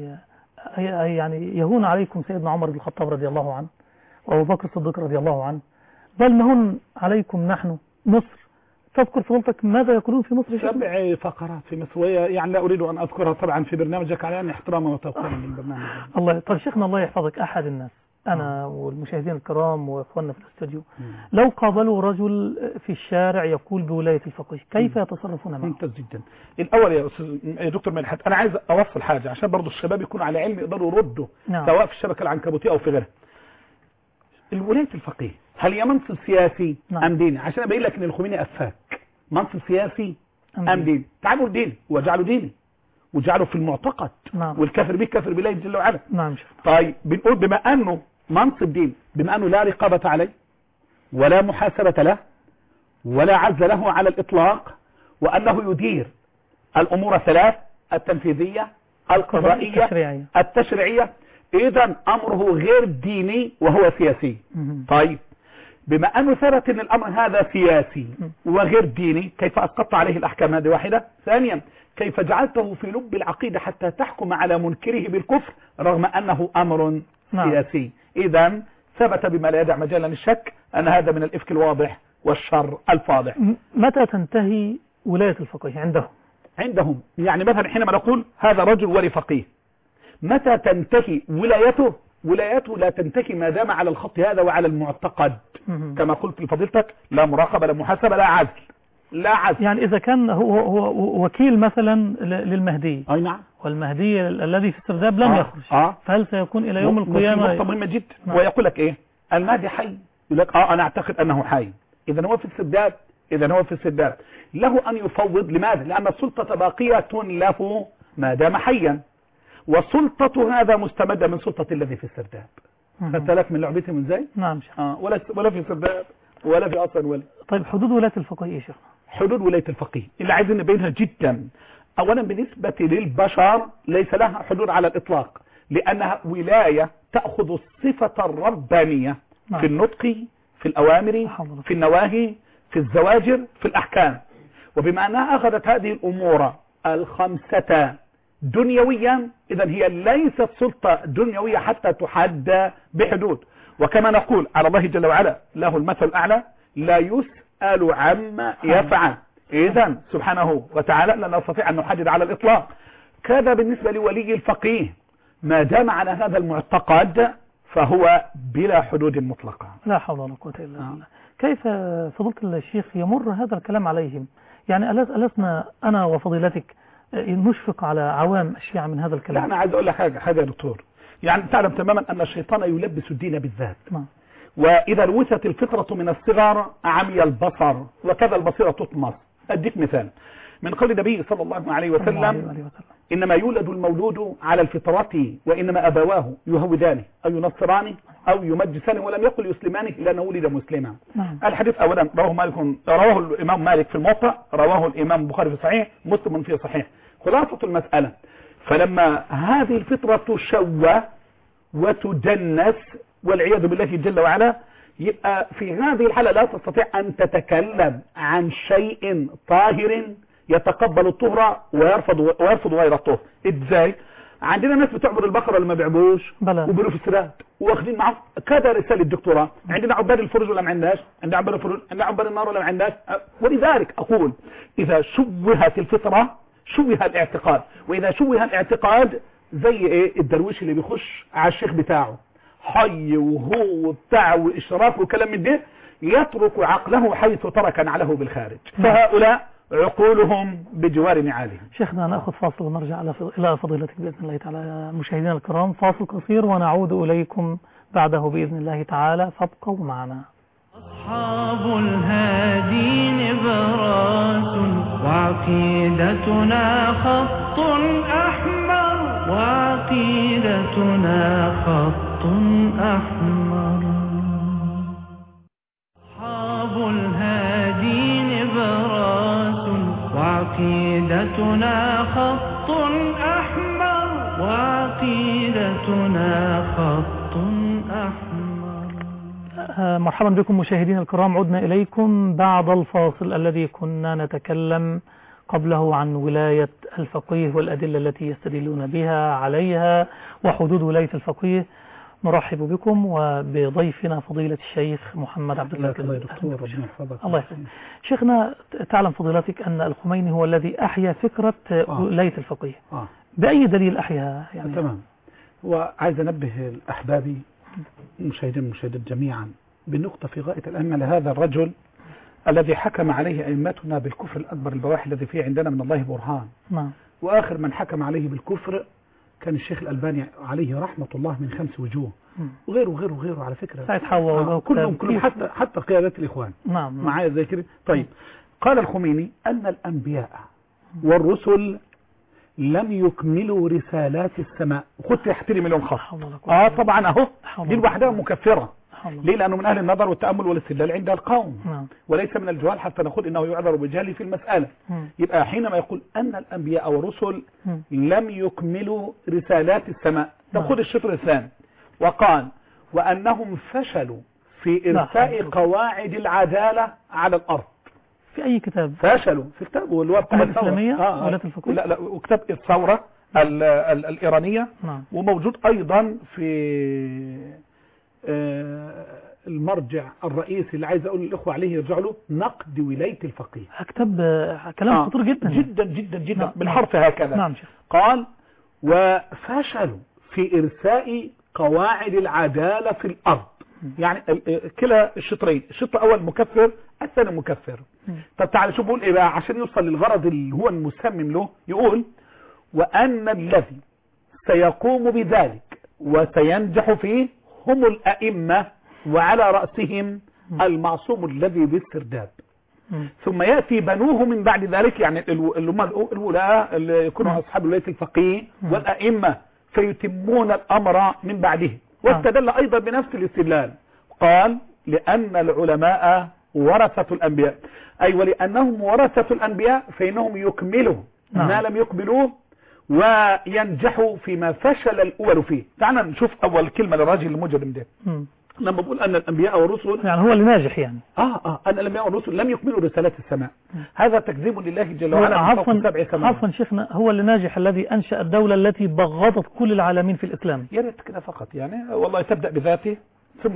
يعني يهون عليكم سيدنا عمر بن الخطاب رضي الله عنه وأبو بكر الصديق رضي الله عنه، بل نهون عليكم نحن مصر. تذكر فضلتك ماذا يقولون في مصر؟ 7 فقرات في مصر، يعني لا أريد أن أذكرها طبعا في برنامجك على احتراما وتوقيرا للبرنامج. الله. طيب شيخنا الله يحفظك، أحد الناس أنا والمشاهدين الكرام وإخواننا في الاستوديو لو قابلوا رجل في الشارع يقول بولاية الفقيه كيف يتصرفون معه؟ ممتاز جدا. الأول يا دكتور مدحت، أنا عايز أوصل حاجة عشان برضو الشباب يكونوا على علم يقدروا يردوا سواء في الشبكة العنكبوتية أو في غيرها. الولاية الفقيه هل هي منصب سياسي أم ديني؟ عشان أبين لك إن الخميني أفاك. منصب سياسي أم ديني؟ تعالوا ديني وجعلوا ديني وجعلوا في المعتقد. والكافر به كافر بالله جل وعلا. طيب بنقول بما أنه منصب دين، بما أنه لا رقابة عليه ولا محاسبة له ولا عز له على الإطلاق، وأنه يدير الأمور 3: التنفيذية، القضائية، التشريعية، إذن أمره غير ديني وهو سياسي. طيب بما أنه ثبت أن الأمر هذا سياسي وغير ديني، كيف أسقطت عليه الأحكام؟ هذه واحدة. ثانيا، كيف جعلته في لب العقيدة حتى تحكم على منكره بالكفر رغم أنه أمر سياسي؟ إذن ثبت بما لا يدع مجالا للشك أن هذا من الإفك الواضح والشر الفاضح. متى تنتهي ولاية الفقيه عندهم؟ يعني مثلا حينما نقول هذا رجل ولي فقيه، متى تنتهي ولايته؟ ولايته لا تنتهي ما دام على الخط هذا وعلى المعتقد كما قلت لفضيلتك، لا مراقبة لا محاسبة لا عزل. لا عزل. يعني إذا كان هو وكيل مثلا للمهدي، أي نعم، والمهدي الذي في السرداب لم يخرج، فهل سيكون إلى يوم القيامة؟ نقطة مهمة جدا. ويقول لك إيه؟ المهدي حي، يقول لك أنا أعتقد أنه حي. إذا هو في السرداب، له أن يفوض. لماذا؟ لأن السلطة باقية له ما دام حيا، وسلطة هذا مستمدة من سلطة الذي في السرداب. فتلك من لعبتهم ازاي؟ نعم شيخ. ولا في السرداب ولا في أصلا ولا. طيب حدود ولاية الفقيه يا شيخ؟ حدود ولاية الفقيه اللي عايزين نبينها جدا. أولا بالنسبة للبشر ليس لها حدود على الإطلاق، لأنها ولاية تأخذ الصفة الربانية في النطق، في الأوامر، في النواهي، في الزواجر، في الأحكام. وبما أنها أخذت هذه الأمور الخمسة دنيويا، إذن هي ليست سلطة دنيوية حتى تحد بحدود. وكما نقول على الله جل وعلا له المثل الأعلى، لا يسأل عما يفعل. إذن سبحانه وتعالى لا نستطيع أن نحدد على الإطلاق. كذا بالنسبة لولي الفقيه، ما دام على هذا المعتقد فهو بلا حدود مطلقة. لا حول ولا قوة إلا بالله. كيف فضيلة الشيخ يمر هذا الكلام عليهم؟ يعني ألسنا أنا وفضيلتك نشفق على عوام الشيعة من هذا الكلام؟ لا، أنا عايز أقول لك حاجة يا دكتور. يعني تعلم تماما أن الشيطان يلبس الدين بالذات. وإذا لوثت الفطرة من الصغر عمي البصر، وكذا البصيرة تطمس. أديك مثال من قول النبي صلى الله عليه وسلم: إنما يولد المولود على الفطرة، وإنما أبواه يهودانه أو ينصرانه أو يمجسانه، ولم يقل يسلمانه لأنه ولد مسلما. الحديث أولا رواه الإمام مالك في الموطأ، رواه الإمام البخاري في الصحيح، مسلم في الصحيح. خلاصة المسألة، فلما هذه الفطرة تشوه وتدنس والعياذ بالله جل وعلا، يبقى في هذه الحالة لا تستطيع أن تتكلم عن شيء طاهر يتقبل الطهر ويرفض غير الطهر. ازاي؟ عندنا ناس بتعبد البقرة اللي ما بيعبدوش وبيقولوا في السراد واخدين معاهم كذا رسالة دكتوراه. عندنا عباد الفرج ولا ما عندناش؟ عندنا عباد الفرج، عندنا عباد النار ولا ما عندناش؟ ولذلك أقول إذا شوهت الفطرة شوه الاعتقاد. وإذا شوه الاعتقاد زي إيه؟ الدرويش اللي بيخش على الشيخ بتاعه حي وهو بتاعه وإشراف وكلام من ده، يترك عقله حيث ترك نعله بالخارج. فهؤلاء عقولهم بجوار نعالهم. شيخنا نأخذ فاصل ونرجع إلى فضيلتك بإذن الله تعالى. مشاهدينا الكرام، فاصل قصير ونعود إليكم بعده بإذن الله تعالى، فابقوا معنا. أصحاب الهادي نبراس، وعقيدتنا خط أحمر، وعقيدتنا خط أحمر. أصحاب الهادي نبراس، وعقيدتنا خط أحمر، وعقيدتنا خط أحمر. مرحبا بكم مشاهدينا الكرام، عدنا إليكم بعد الفاصل الذي كنا نتكلم قبله عن ولاية الفقيه والأدلة التي يستدلون بها عليها وحدود ولاية الفقيه. نرحب بكم وبضيفنا فضيلة الشيخ محمد عبد الله. الله يحفظك. الله يحفظك. شيخنا، تعلم فضيلتك أن الخميني هو الذي أحيا فكرة ولاية الفقيه. بأي دليل أحيا يعني؟ تمام. وعايز أنبه أحبابي المشاهدين جميعا بالنقطة في غاية الأهمية لهذا الرجل الذي حكم عليه أئمتنا بالكفر الأكبر البواحي الذي فيه عندنا من الله برهان. وآخر من حكم عليه بالكفر كان الشيخ الألباني عليه رحمة الله من 5 وجوه، وغيره على فكرة. سعيد حوا كلهم حتى قيادة الإخوان معايا زي كده. طيب، قال الخميني أن الأنبياء والرسل لم يكملوا رسالات السماء. خدت يحترم لهم خط. طبعا اهو دي لوحدها مكفرة. ليه؟ لأنه من أهل النظر والتأمل والاستدلال عند القوم، وليس من الجهال حتى نقول إنه يعذر بجهله في المسألة. يبقى حينما يقول أن الأنبياء والرسل لم يكملوا رسالات السماء، نقول الشطر الثاني وقال وأنهم فشلوا في إرساء قواعد العدالة على الأرض. في أي كتاب؟ فشلوا في كتاب واللي هو بتاع الإسلامية. لا وكتاب الثورة الإيرانية. وموجود أيضا في المرجع الرئيسي اللي عايز أقول للإخوة عليه يرجع له، نقد ولاية الفقيه. كتاب كلام خطير جدا جدا جدا جدا بالحرف هكذا. شيخ. قال وفشلوا في إرساء قواعد العدالة في الأرض. يعني كلا الشطرين، الشط الأول مكفر، الثاني مكفر. طب تعالى شوف بيقول إيه بقى عشان يوصل للغرض اللي هو المسمم له. يقول وأن الذي سيقوم بذلك وسينجح فيه هم الأئمة وعلى رأسهم المعصوم الذي بالسرداب. ثم يأتي بنوه من بعد ذلك، يعني الولاء اللي يكونوا أصحاب الولاية الفقيه والأئمة فيتمون الأمر من بعده. واستدل أيضا بنفس الاستدلال، قال لأن العلماء ورثة الأنبياء، أي ولأنهم ورثة الأنبياء فإنهم يكملوا ما لم يقبلوه وينجحوا فيما فشل الأول فيه. تعالى نشوف أول كلمة للراجل المجرم ده لما بقول أن الأنبياء والرسل، يعني هو اللي ناجح، يعني أن الأنبياء والرسل لم يكملوا رسالات السماء. هذا تكذيب لله جل وعلا من فوق 7 سماوات. عفوا شيخنا، هو اللي ناجح الذي أنشأ الدولة التي بغضت كل العالمين في الإسلام. يا ريت كده فقط، يعني والله تبدأ بذاته ثم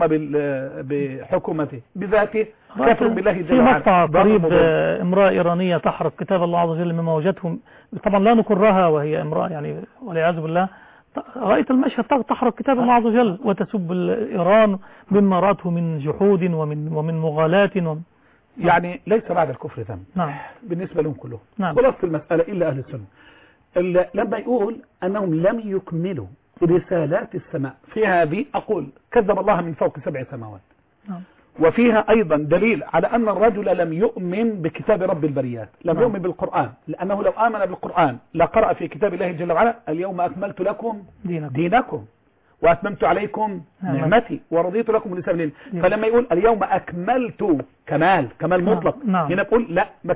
بحكومته بذاته، كفر بالله جل وعلا. في مقطع قريب امرأة إيرانية تحرق كتاب الله عز وجل مما وجدتهم، طبعا لا نكرها وهي امرأة يعني والعياذ بالله، رأيت المشهد تحرق كتاب الله عز وجل وتسب إيران مما رأته من جحود ومن مغالاة يعني ليس بعد الكفر ذنب. نعم. بالنسبة لهم كلهم. نعم. خلاص المسألة إلا أهل السنة لما يقول أنهم لم يكملوا رسالات السماء، في هذه أقول كذب الله من فوق 7 سماوات. نعم. وفيها أيضا دليل على أن الرجل لم يؤمن بكتاب رب البريات، لم يؤمن بالقرآن، لأنه لو آمن بالقرآن لقرأ في كتاب الله جل وعلا اليوم أكملت لكم دينكم وأتممت عليكم نعمتي ورضيت لكم الإسلام دينا. فلما يقول اليوم أكملت كمال مطلق، هنا بقول لا ما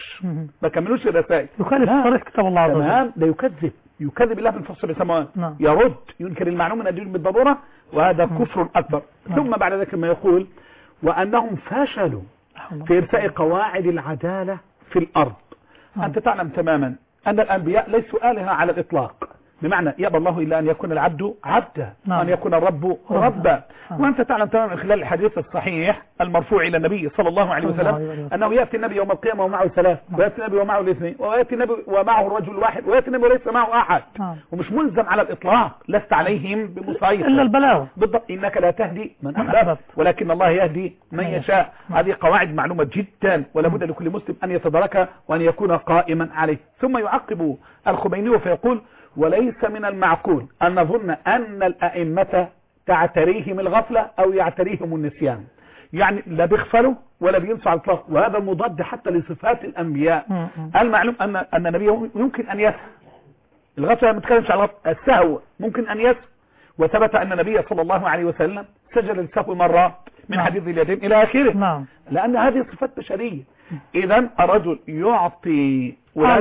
كملوش الرسائل، يخالف صريح كتاب الله عز وجل. تمام، ده يكذب الله من فوق 7 سماوات، يرد ينكر المعلوم من الدين بالضرورة، وهذا كفر أكبر. ثم بعد ذلك ما يقول وأنهم فشلوا في إرساء قواعد العدالة في الأرض. أنت تعلم تماما أن الأنبياء ليسوا آلهة على الإطلاق، بمعنى يأبى الله إلا أن يكون العبد عبدا وأن يكون الرب ربا. وأنت تعلم تماما من خلال الحديث الصحيح المرفوع إلى النبي صلى الله عليه وسلم أنه يأتي النبي يوم القيامة ومعه 3، ويأتي النبي ومعه 2، ويأتي النبي ومعه الرجل واحد، ويأتي النبي وليس معه أحد، ومش ملزم على الإطلاق، لست عليهم بمسيطر إلا البلاغ. بالضبط، إنك لا تهدي من أحببت ولكن الله يهدي من يشاء. هذه قواعد معلومة جدا ولا بد لكل مسلم أن يتدركها وأن يكون قائما عليه. ثم يعقب الخميني فيقول وليس من المعقول أن نظن أن الأئمة تعتريهم الغفلة أو يعتريهم النسيان، يعني لا بيغفلوا ولا بينسوا على الإطلاق، وهذا مضاد حتى لصفات الأنبياء. المعلوم أن النبي يمكن أن يسهو، الغفلة ما نتكلمش على السهو، ممكن أن يسهو. وثبت أن النبي صلى الله عليه وسلم سجل السهو مرات من حديث اليدين إلى آخره، لأن هذه صفات بشرية. إذا الرجل يعطي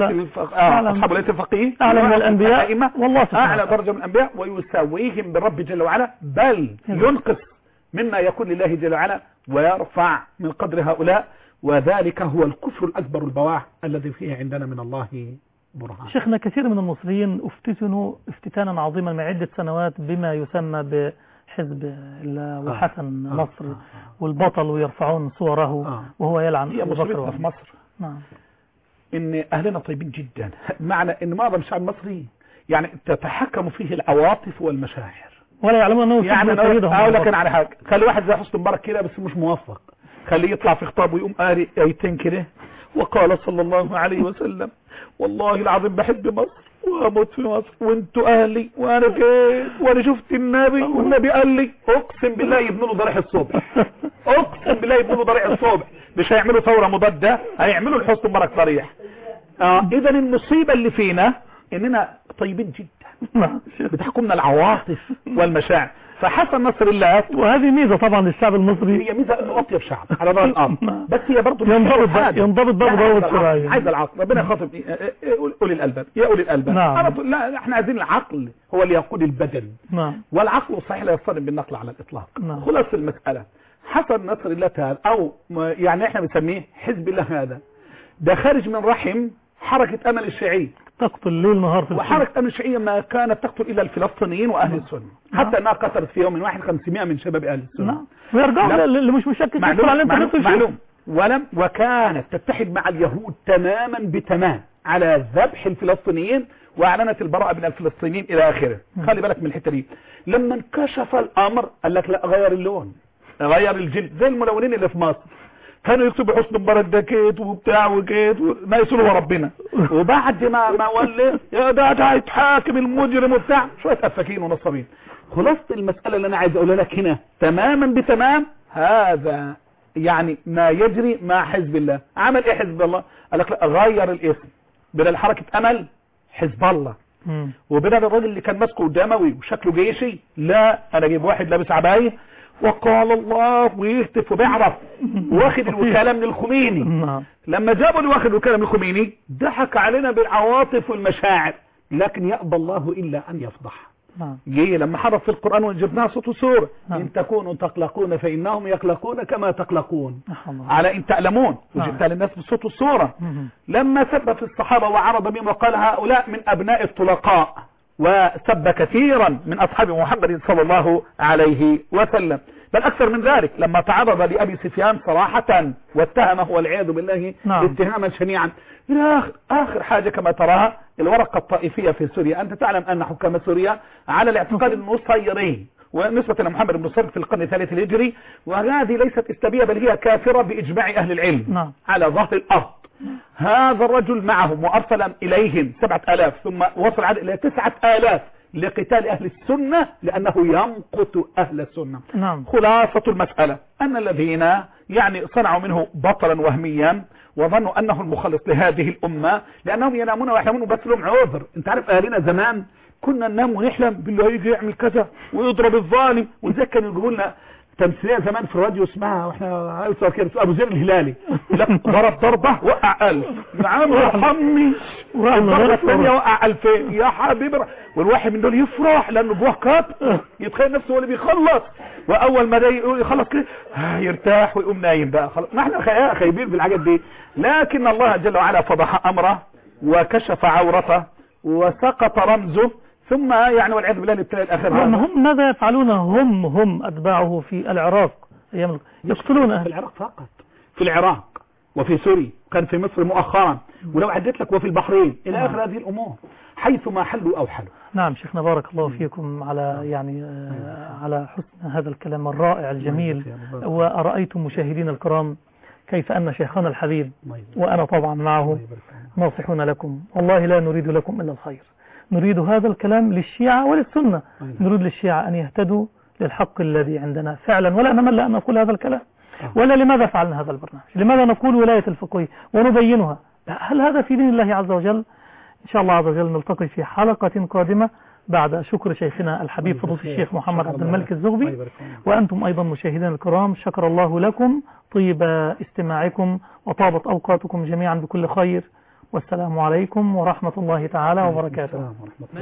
أصحاب ولاية الفقيه أعلى من الأنبياء والله أعلى درجة من الأنبياء، ويساويهم بالرب جل وعلا، بل ينقص مما يكون لله جل وعلا ويرفع من قدر هؤلاء. وذلك هو الكفر الأكبر البواح الذي فيه عندنا من الله برهان. شيخنا، كثير من المصريين افتتنوا افتتانا عظيما من عدة سنوات بما يسمى بحزب الله وحسن نصر والبطل، ويرفعون صوره وهو يلعن هي مصيبتنا في مصر. إن أهلنا طيبين جدا، معنى إن معظم الشعب المصري يعني تتحكم فيه العواطف والمشاعر، ولا يعلمون أنه يعني أقول لك على حاجة، خلي واحد زي حسن مبارك كده بس مش موفق، خليه يطلع في خطاب ويقوم قارئ آيتين كده وقال صلى الله عليه وسلم والله العظيم بحب مصر واموت في مصر وانتوا اهلي وانا جيت وانا شفت النبي والنبي قال لي، اقسم بالله يبنوا له ضريح الصبح، اقسم بالله يبنوا له ضريح الصبح، مش هيعملوا ثوره مضاده، هيعملوا الحسن مبارك ضريح. اذا المصيبه اللي فينا اننا طيبين جدا، بتحكمنا العواطف والمشاعر. فحسن نصر الله، وهذه ميزه طبعا للشعب المصري، هي ميزه انه اطيب شعب على ظهر الارض، بس هي برضه ينضبط برضه شويه، عايز العقل. ربنا يخاطب اولي الالباب، يا اولي الالباب. لا احنا عايزين العقل هو اللي يقود البدن، والعقل صحيح لا يصطدم بالنقل على الاطلاق. خلاص المساله حسن نصر الله تعالى، او يعني احنا بنسميه حزب الله، هذا ده خارج من رحم حركه امل الشيعيه، تقتل ليل نهار في وحركة أمل الشيعية ما كانت تقتل إلا الفلسطينيين وأهل السنة، حتى أنها قتلت في يوم واحد 500 من شباب أهل السنة. ويرجعوا اللي مش مشكك معلوم. وكانت تتحد مع اليهود تماما بتمام على ذبح الفلسطينيين، وأعلنت البراءة من الفلسطينيين إلى آخره. خلي بالك من الحتة دي. لما انكشف الأمر قال لك لا، غير اللون، غير الجلد زي الملونين اللي في مصر، كانوا يكتبوا حسن مبارك ده كيت وبتاع وكيت ما يسألوا ربنا، وبعد ما ولي يا ده هيتحاكم المجرم وبتاع، شويه افاكين ونصابين. خلاصه المساله اللي انا عايز اقولها لك هنا تماما بتمام، هذا يعني ما يجري مع حزب الله. عمل ايه حزب الله؟ قال لك لا، غير الاسم، بدل حركه امل حزب الله، وبدل الراجل اللي كان ماسكه دموي وشكله جيشي، لا انا اجيب واحد لابس عبايه وقال الله ويهتف وبيعرف، واخد الوكاله من الخميني. لما جابوا اللي واخد الوكاله من الخميني ضحك علينا بالعواطف والمشاعر، لكن يأبى الله الا ان يفضح. جه لما حرف في القرآن وجبناها صوت وصورة، إن تكونوا تقلقون فإنهم يقلقون كما تقلقون، على إن تعلمون، وجبتها للناس بالصوت والصورة. لما سب في الصحابة وعرض بهم وقال هؤلاء من أبناء الطلقاء، وسب كثيرا من أصحاب محمد صلى الله عليه وسلم، بل أكثر من ذلك لما تعرض لأبي سفيان صراحة واتهمه والعياذ بالله اتهاما شنيعا إلى آخر حاجة كما تراها الورقة الطائفية في سوريا. أنت تعلم أن حكام سوريا على الاعتقاد النصيري ونسبة لمحمد بن صرف في القرن الثالث الهجري، وهذه ليست إسلامية بل هي كافرة بإجماع أهل العلم على ظهر الأرض. هذا الرجل معهم وأرسل إليهم 7000 ثم وصل عدد إلى 9000 لقتال أهل السنة لأنه يمقت أهل السنة. خلاصة المسألة أن الذين يعني صنعوا منه بطلا وهميا وظنوا أنه المخلص لهذه الأمة، لأنهم ينامون ويحلمون بس لهم عذر. أنت عارف أهلنا زمان كنا ننام ونحلم بالله يجي يعمل كذا ويضرب الظالم، وإزاي كانوا يجيبوا لنا تمثيلية زمان في الراديو اسمها واحنا عيلة كده ابو زير الهلالي، لا ضرب ضربه وقع 1000 نعم ارحمني، الضربه الثانيه وقع 2000 يا حبيبي، والواحد من دول يفرح لانه جواه كات، يتخيل نفسه هو اللي بيخلص، واول ما يخلص كده يرتاح ويقوم نايم بقى خلاص. ما احنا خايبين بالحاجات دي، لكن الله جل وعلا فضح امره وكشف عورته وسقط رمزه، ثم يعني والعياذ بالله نبتلى الاخر. هم ماذا يفعلون هم اتباعه في العراق؟ يقتلون في العراق فقط، في العراق وفي سوريا، كان في مصر مؤخرا، ولو عدت لك وفي البحرين الى اخر هذه الامور، حيثما حلوا او حلوا. نعم شيخنا بارك الله فيكم على يعني على حسن هذا الكلام الرائع الجميل. ورأيتم مشاهدين الكرام كيف أن شيخنا الحبيب وأنا طبعا معه ناصحون لكم، والله لا نريد لكم إلا الخير، نريد هذا الكلام للشيعة وللسنة، نريد للشيعة أن يهتدوا للحق الذي عندنا فعلا، ولا نمل أن نقول هذا الكلام، ولا لماذا فعلنا هذا البرنامج، لماذا نقول ولاية الفقيه ونبينها، هل هذا في دين الله عز وجل؟ إن شاء الله عز وجل نلتقي في حلقة قادمة بعد شكر شيخنا الحبيب فضيلة الشيخ محمد عبد الملك الزغبي. وأنتم أيضا مشاهدين الكرام شكر الله لكم طيب استماعكم وطابت أوقاتكم جميعا بكل خير، والسلام عليكم ورحمة الله تعالى وبركاته.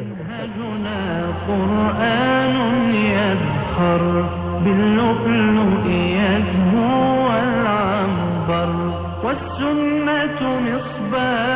منهجنا قرآن يذخر باللؤلؤ يزهو والعنبر، والسنة مصباح